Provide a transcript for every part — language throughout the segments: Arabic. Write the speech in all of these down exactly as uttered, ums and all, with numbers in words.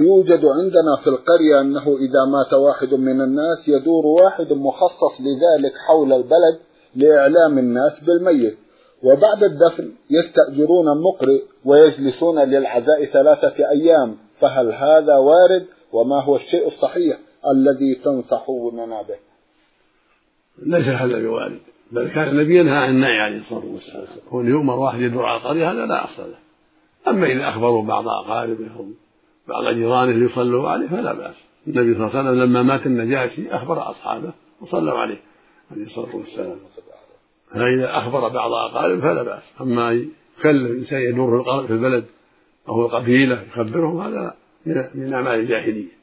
يوجد عندنا في القرية أنه إذا مات واحد من الناس يدور واحد مخصص لذلك حول البلد لإعلام الناس بالميت، وبعد الدفن يستأجرون مقرئ ويجلسون للعزاء ثلاثة أيام، فهل هذا وارد؟ وما هو الشيء الصحيح الذي تنصحوننا به؟ ليس هذا بوارد، بل كان النبي ينهى عن النهي عليه الصلاة والسلام، كون يؤمر واحد يدور على القرية هذا لا أصل له. أما إذا أخبروا بعض أقاربه أو بعض جيرانه ليصلوا عليه فلا بأس. النبي صلى الله عليه وسلم لما مات النجاشي أخبر أصحابه وصلوا عليه عليه الصلاة والسلام، فإذا أخبر بعض أقاربه فلا بأس. أما يكلم إنسان يدور في البلد أو القبيلة يخبرهم هذا من أعمال الجاهلية.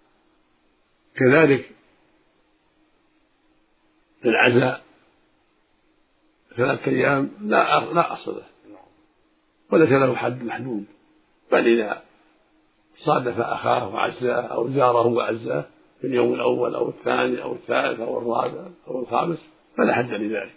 كذلك العزاء ثلاثة أيام لا لا أصل له وليس له حد محدود، بل إذا صادف أخاه وعزاه أو زاره وعزاه في اليوم الأول أو الثاني أو الثالث أو الرابع أو الخامس فلا حد لذلك.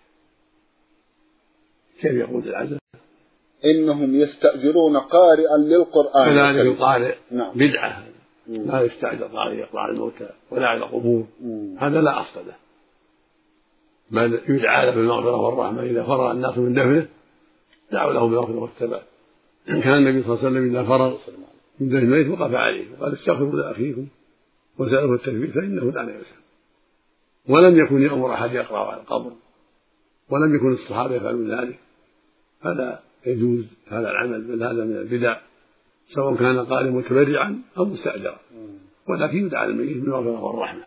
كيف يقول العزاء؟ إنهم يستأجرون قارئا للقرآن. كذلك القارئ نعم. بدعة، لا يستأجر قارئ يقرأ على الموتى ولا على القبور، هذا لا أصل له، بل يدعى له بالمغفرة والرحمة إذا فرغ الناس من دفنه دعوا له بالمغفرة والثبات. كان النبي صلى الله عليه وسلم إذا فرغ من دفن الميت وقف عليه وقال استغفروا لأخيكم وسألوا التكبير فإنه الآن يسأل. ولم يكن يأمر أحد يقرأ على القبر، ولم يكن الصحابة يفعلون ذلك، هذا يجوز هذا العمل، بل هذا من البدع سواء كان قائلا متبرعا أو مستأجرا، ولكن يدعى الميت بالمغفرة والرحمة.